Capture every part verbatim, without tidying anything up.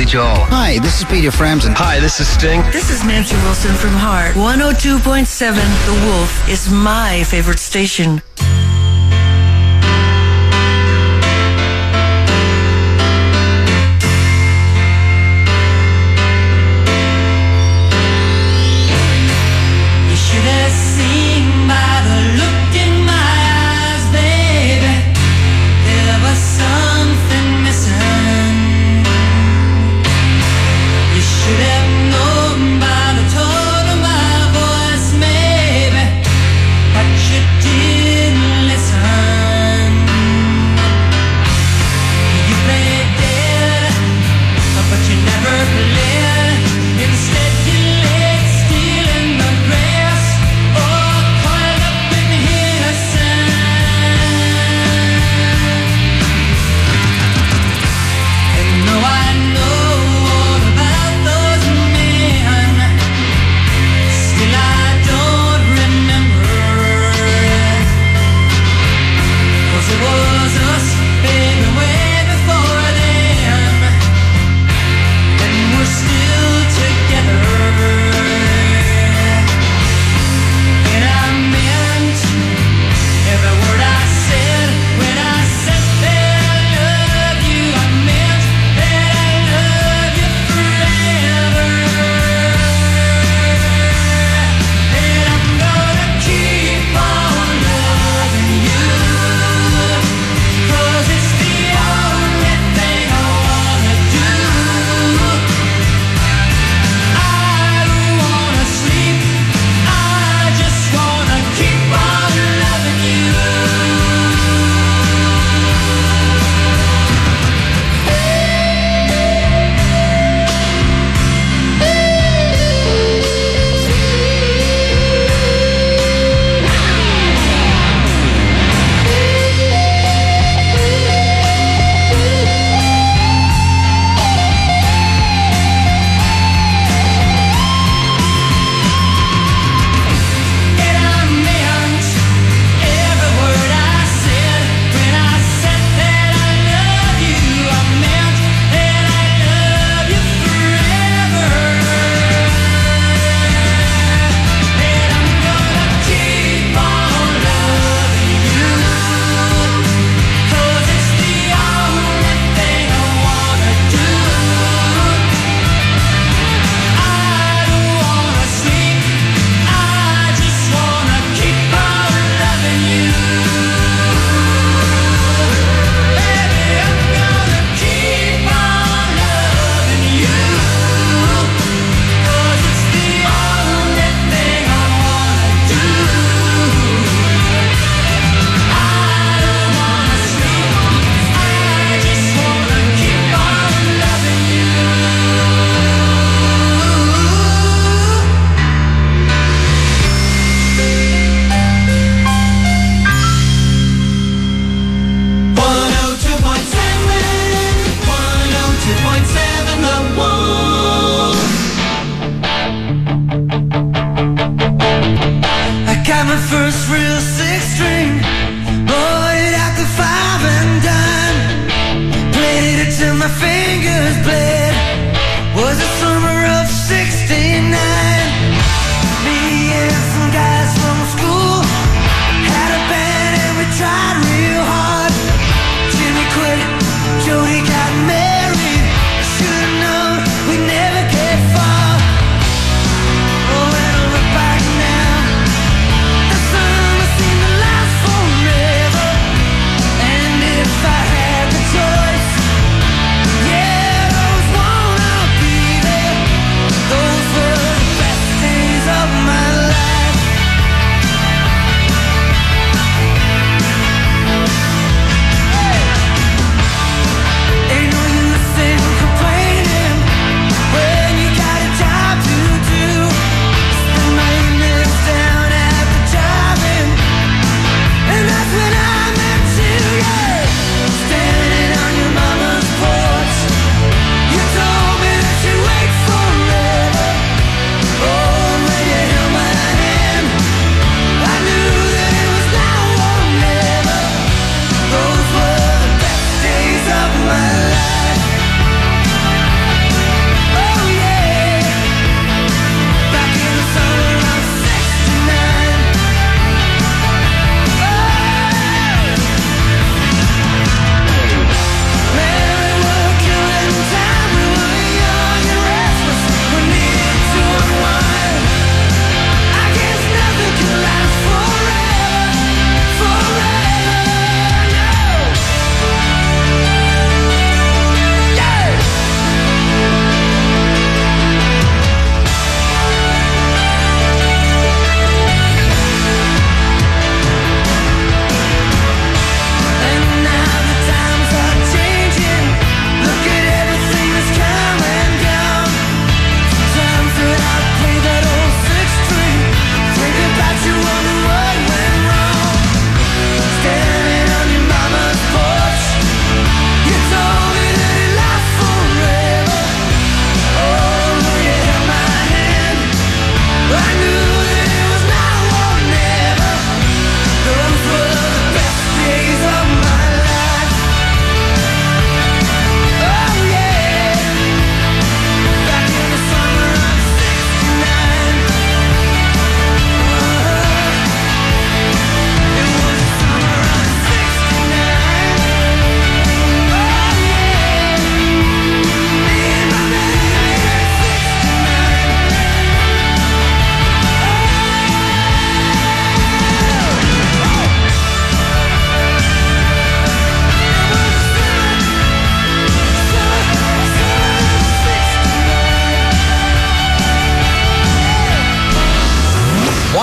Joel. Hi, this is Peter Frampton. Hi, this is Sting. This is Nancy Wilson from Heart. one oh two point seven The Wolf is my favorite station. Did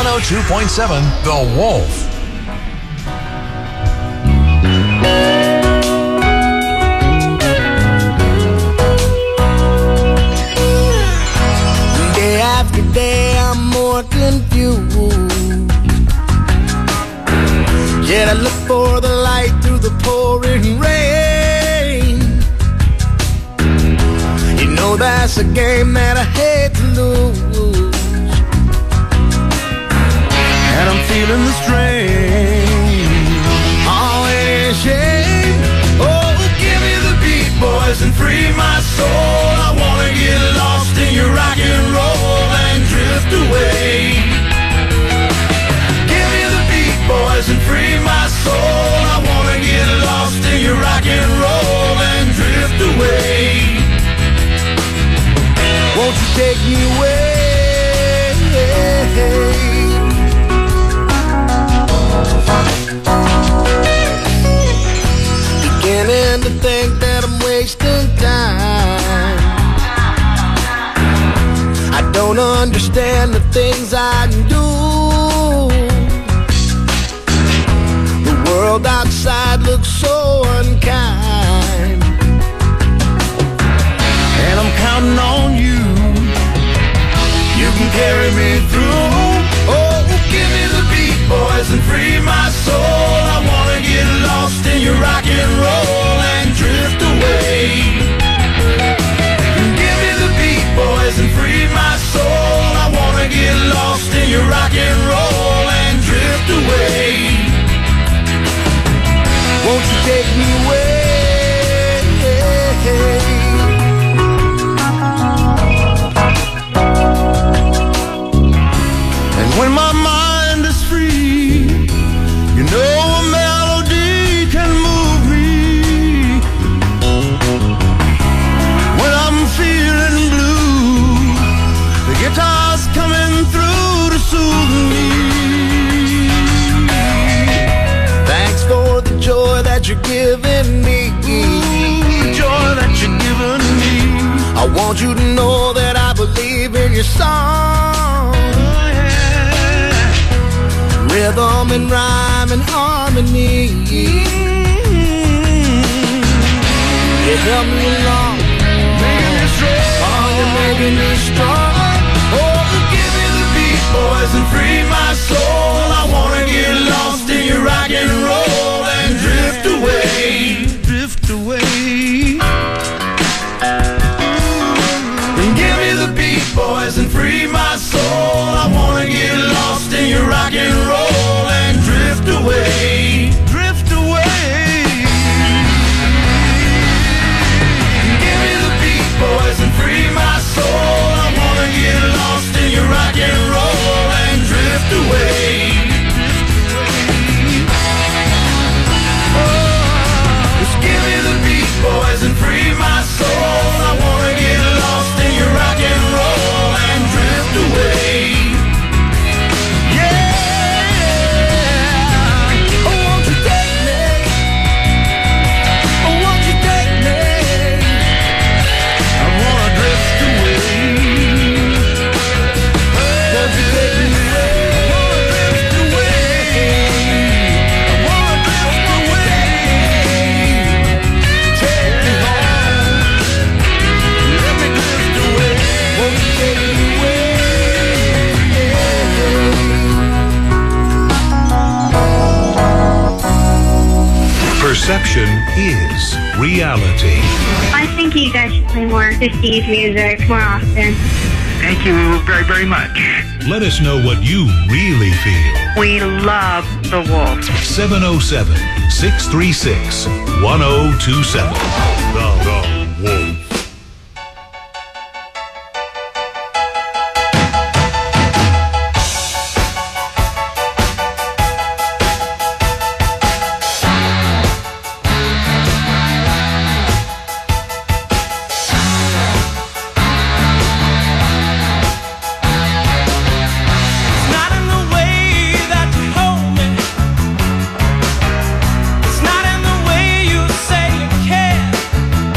one oh two point seven The Wolf. Day after day I'm more confused, yet I look for the light through the pouring rain. You know that's a game that I hate to lose, and I'm feeling the strain. Oh, ain't it a shame? Oh, give me the beat, boys, and free my soul. I wanna get lost in your rock and roll and drift away. Give me the beat, boys, and free my soul. I wanna get lost in your rock and roll and drift away. Won't you take me away? Beginning to think that I'm wasting time. I don't understand the things I do. The world outside looks so unkind, and I'm counting on you. You can carry me through. Oh, give me the beat, boys, and free my soul. I wanna get lost in your rock and roll and drift away. Give me the beat, boys, and free my soul. I wanna get lost in your rock and roll and drift away. Won't you take me away? And when my mind is free, you know a melody can move me. When I'm feeling blue, the guitar's coming through to soothe me. Thanks for the joy that you're giving me. The joy that you're giving me. I want you to know that I believe in your song. Rhythm and rhyme and harmony. You help me along, making me strong. Oh, you're making me strong. Oh, give me the beat, boys, and free my soul. I wanna get lost in your rock and roll and drift away, drift away. And give me the beat, boys, and free my soul. I wanna get lost in your rock and roll and drift away, drift away. Give me the beat, boys, and free my soul. I wanna get lost in your rock and roll and drift away. Oh, just give me the beat, boys, and free my soul. I wanna get lost in your rock and roll and drift away. Perception is reality. I think you guys should play more fifties music more often. Thank you very, very much. Let us know what you really feel. We love The Wolf. seven oh seven, six three six, one oh two seven. The, the Wolf. It's not in the way you say you care.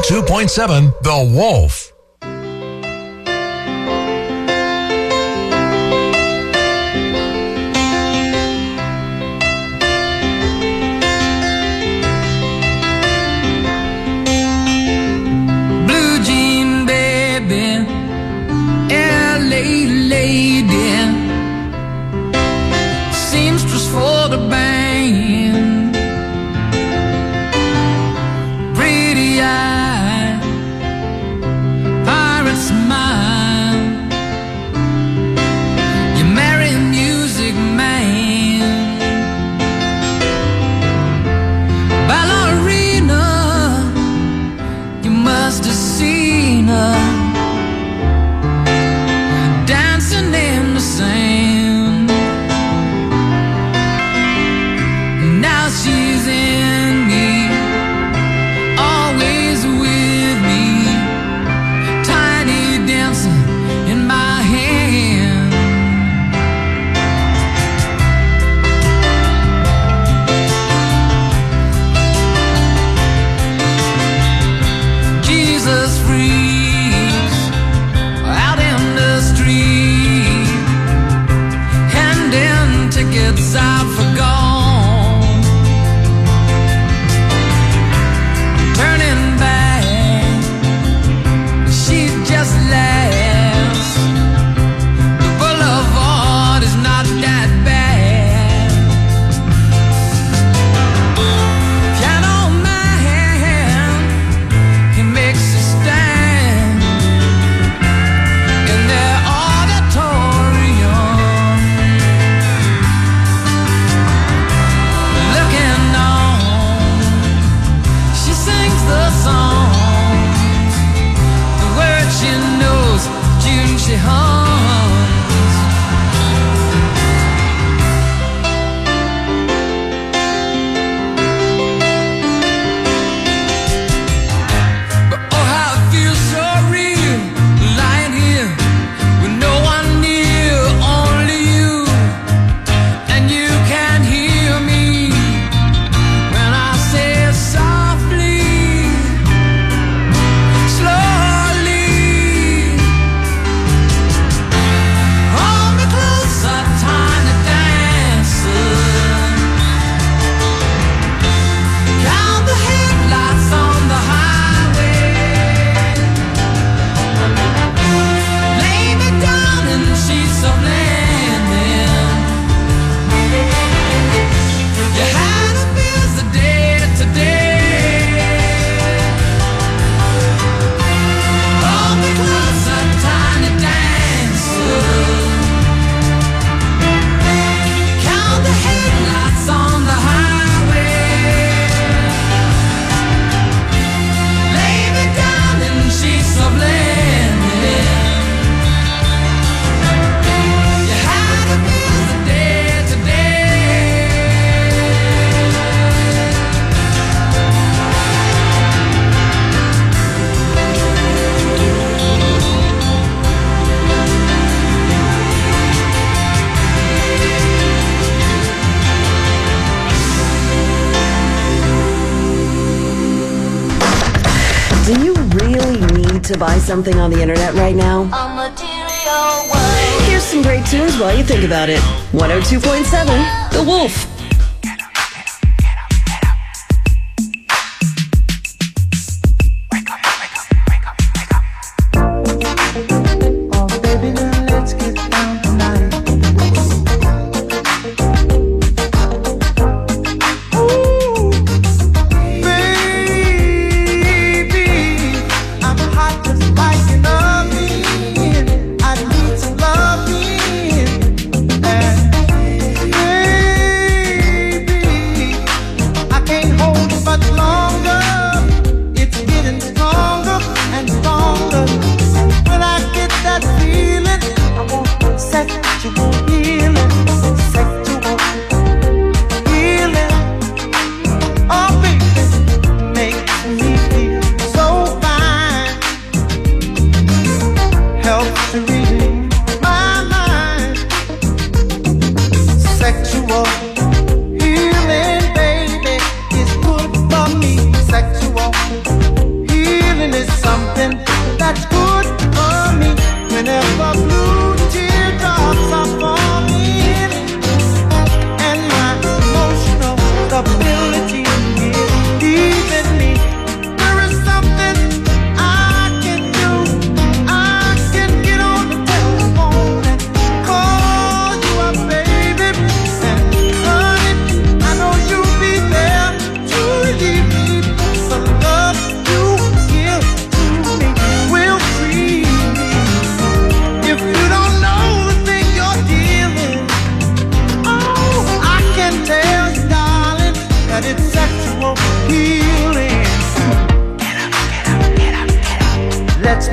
two point seven The Wolf. To buy something on the internet right now? Here's some great tunes while you think about it. one oh two point seven The Wolf. I need some loving. And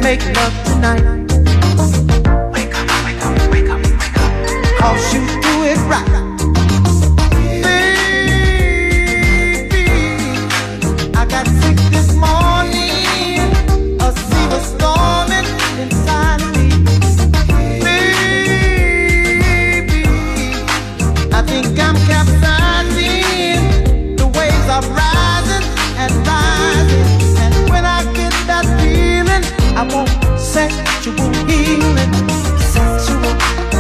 make love tonight. Wake up, wake up, wake up, wake up. Cause you do it right. Baby, I got sick this morning. A sea was storming inside of me. Baby, I think I'm capsizing. The waves are rising and rising. And when I get that feeling, I want sexual healing. Sexual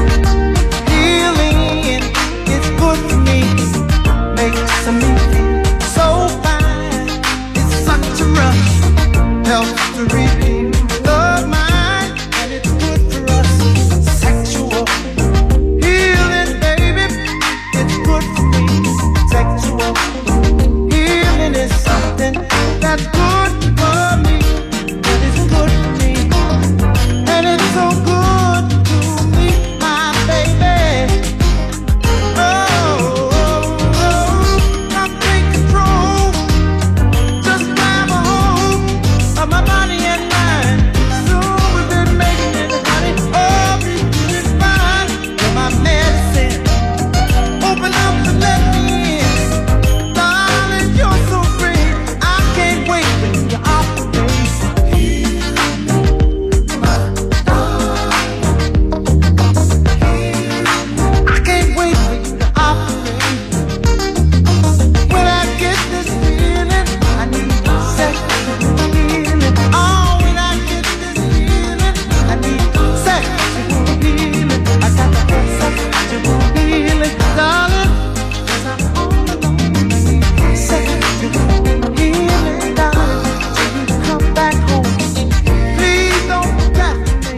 healing is good for me. Makes me feel so fine. It's such a rush. Helps to redeem the mind. And it's good for us. Sexual healing, baby. It's good for me. Sexual healing is something that's good for me. That is good for me. And it's so good to me, my baby. Oh, oh, oh. Now take control. Just grab a hold of my body and mind. Soon we've been making it, honey. Oh, we do it fine. You're my medicine. Open up and let me in. Darling, you're so great. I can't wait when you operate. I can't wait for you to operate. When I get this feeling, I need sexual healing. Oh, when I get this feeling, I need sexual healing. I got to get sexual healing, darling. 'Cause I'm all alone. I need sexual healing, darling. Till you come back home. Please don't forget me.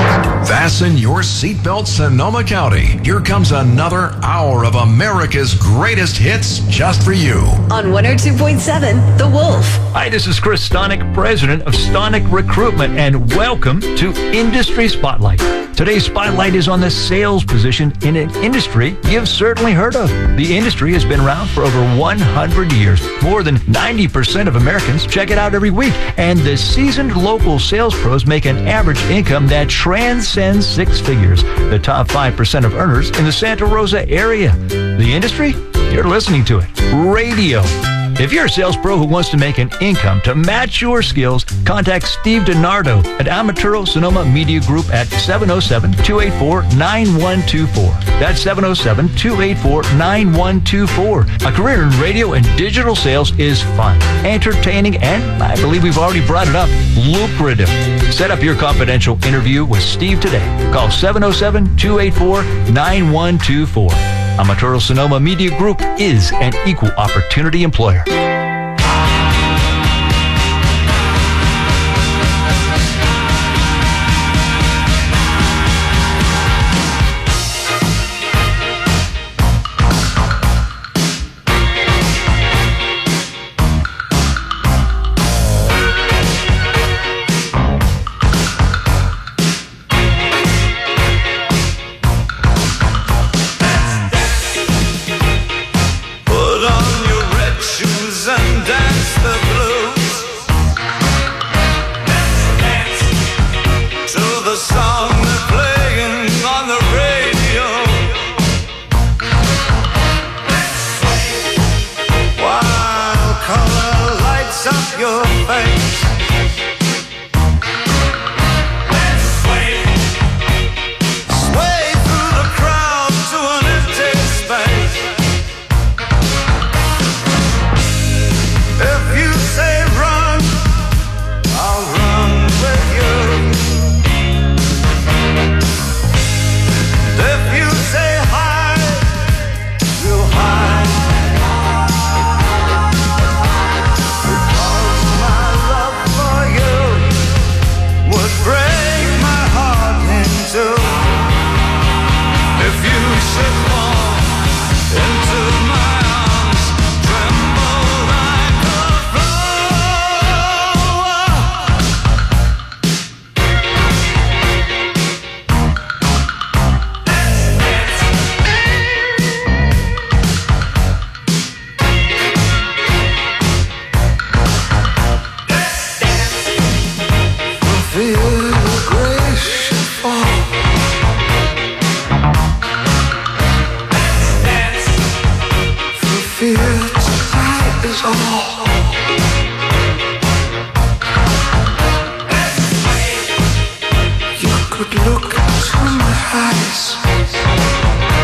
Fasten your seatbelt, Sonoma County. Here comes another hour of America's greatest hits just for you. On one oh two point seven, The Wolf. Hi, this is Chris Stonick, president of Stonick Recruitment, and welcome to Industry Spotlight. Today's spotlight is on the sales position in an industry you've certainly heard of. The industry has been around for over one hundred years. More than ninety percent of Americans check it out every week, and the seasoned local sales pros make an average income that transcends six figures. The top five percent of earners in the Santa Rosa area. The industry? You're listening to it. Radio. If you're a sales pro who wants to make an income to match your skills, contact Steve DiNardo at Amaturo Sonoma Media Group at seven oh seven, two eight four, nine one two four. That's seven oh seven, two eight four, nine one two four. A career in radio and digital sales is fun, entertaining, and I believe we've already brought it up, lucrative. Set up your confidential interview with Steve today. Call seven oh seven, two eight four, nine one two four. Amaturo Sonoma Media Group is an equal opportunity employer. Put on your red shoes and fears, light is all. You could look into my eyes.